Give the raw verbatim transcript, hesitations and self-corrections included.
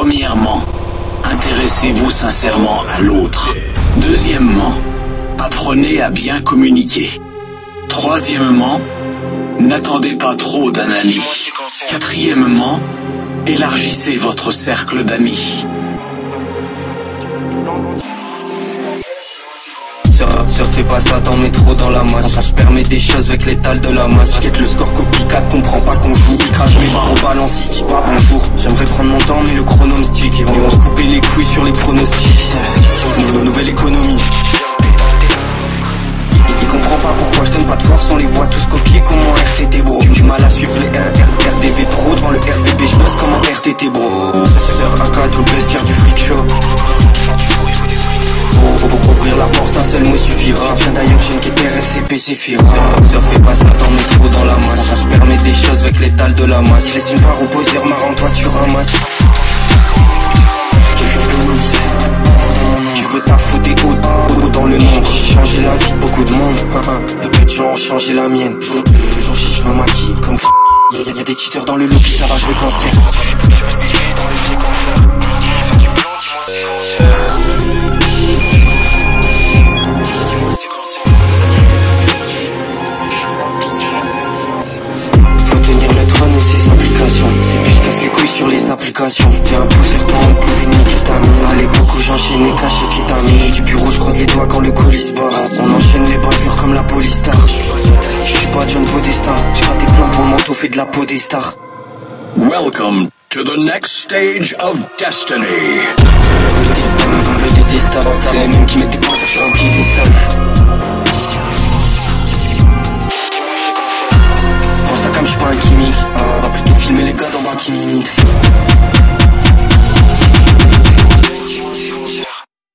Premièrement, intéressez-vous sincèrement à l'autre. Deuxièmement, apprenez à bien communiquer. Troisièmement, n'attendez pas trop d'un ami. Quatrièmement, élargissez votre cercle d'amis. Surfez pas ça, t'en mets trop dans la masse. On se permet des choses avec l'étal de la masse. Check le score copycat, comprends pas qu'on joue. Il crache mes barres au balance, il dit pas bonjour. J'aimerais prendre mon temps mais le chronome stick. Ils vont, ils vont se couper les couilles sur les pronostics. Nos nouvelle économie. Il comprend pas pourquoi je donne pas de force. On les voit tous copier comme en R T T bro. Du mal à suivre les R D V pro. Devant le R V B je bosse comme en R T T bro. Sœur A K tout le bestiaire du freak show. Pour, pour ouvrir la porte, un seul mot suffira. Viens d'ailleurs, j'aime qui était R C P, c'est Fira. Surfez pas ça, t'en mets trop dans la masse. On se permet des choses avec l'étal de la masse. Laisse une part opposée, marrant, toi tu ramasses. Tu veux t'affouter haut, haut dans le monde. J'ai changé la vie de beaucoup de monde. Peu de gens ont changé la mienne. Le jour, le jour si je me maquille comme Y'a y a, y a des cheaters dans le lobby, ça va jouer cancer. Faire du plan, dis-moi c'est et ses applications. C'est plus casse les couilles sur les applications. T'es un poser, toi on pouvait niquer ta mine. À l'époque où j'enchaînais caché qui t'a mis. Du bureau je croise les doigts quand le colis se barre. On enchaîne les bavures comme la police star. Je suis pas John Podesta. J'ai raté plein pour le manteau fait de la peau des stars. Welcome to the next stage of destiny. C'est les mêmes qui mettent des pointeurs sur un piédestal. Range ta cam, j'suis pas un chimique. On va plutôt filmer les gars dans vingt minutes.